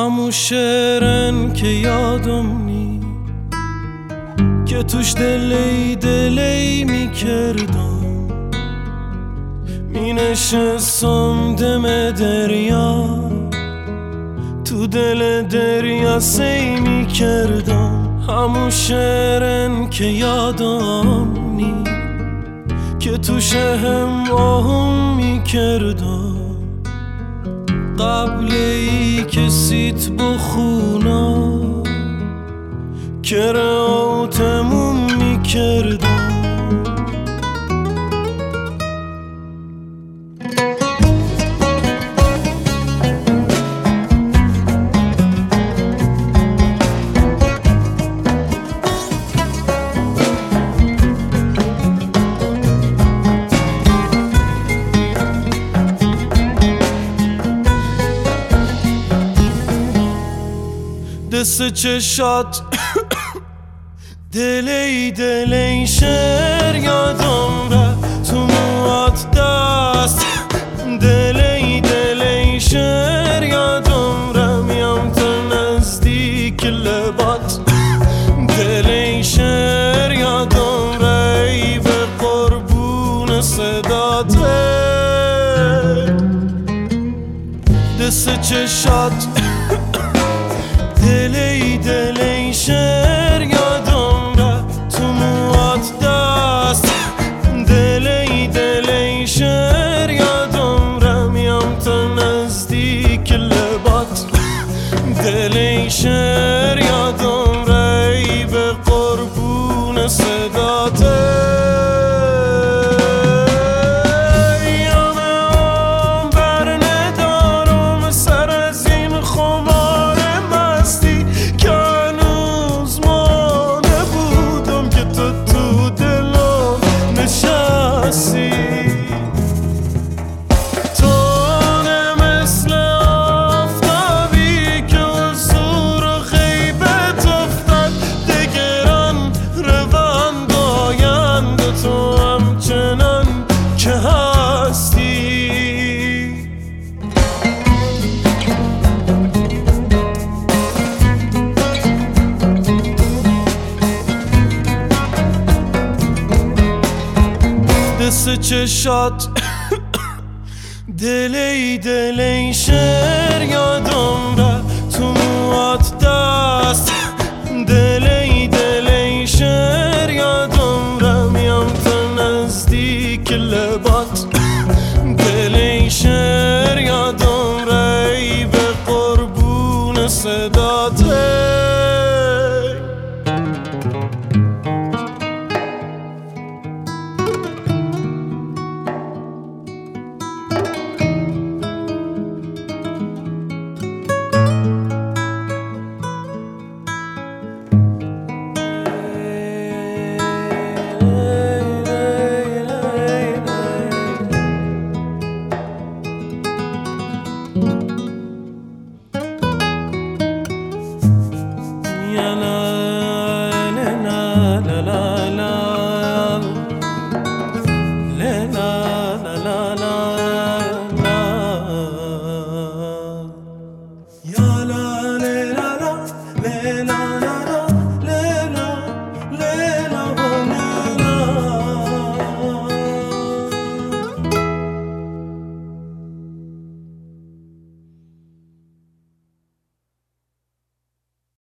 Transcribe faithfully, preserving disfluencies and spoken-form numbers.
همون شعرن که یادم نی که توش دلی دلی می کردم، می نشستم دم دریا، تو دل دریا سی می کردم. همون شعرن که یادم نی که توش هم آهم می کردم، قبل ای که سیت بخونا که راتمون می کردم. دست چشات دلی دلی شعر یادم را تو موات دست، دلی دلی شعر یادم را میام تا نزدیک لبات، دلی شعر یادم را ای به قربون صداته. دست چشات دلی دلی شعر یادم را تو موات دست، دلی دلی شعر یادم را میام تا نزدیک لبات، دلی شعر یادم را ای به قربون صداته. دست چشات دلی دلی شعر یادم را تو موات دست، دلی دلی شعر یادم را میام تا نزدیک لبات،